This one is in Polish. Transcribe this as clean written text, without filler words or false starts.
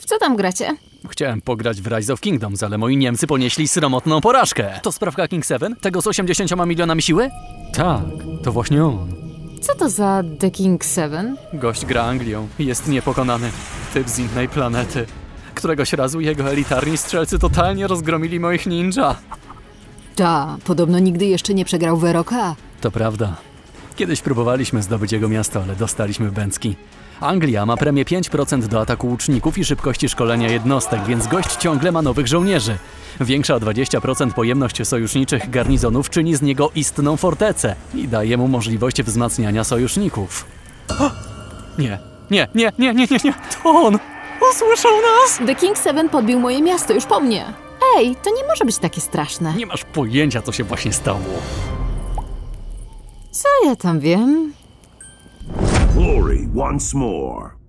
W co tam gracie? Chciałem pograć w Rise of Kingdoms, ale moi Niemcy ponieśli sromotną porażkę. To sprawka King 7? Tego z 80 milionami siły? Tak, to właśnie on. Co to za The King 7? Gość gra Anglią i jest niepokonany. Typ z innej planety. Któregoś razu jego elitarni strzelcy totalnie rozgromili moich ninja. Ta, podobno nigdy jeszcze nie przegrał w ROK. To prawda. Kiedyś próbowaliśmy zdobyć jego miasto, ale dostaliśmy bęcki. Anglia ma premię 5% do ataku łuczników i szybkości szkolenia jednostek, więc gość ciągle ma nowych żołnierzy. Większa o 20% pojemność sojuszniczych garnizonów czyni z niego istną fortecę i daje mu możliwość wzmacniania sojuszników. Nie, to on! Usłyszał nas! The King 7 podbił moje miasto już po mnie. Ej, to nie może być takie straszne. Nie masz pojęcia, co się właśnie stało. Co ja tam wiem? Glory once more.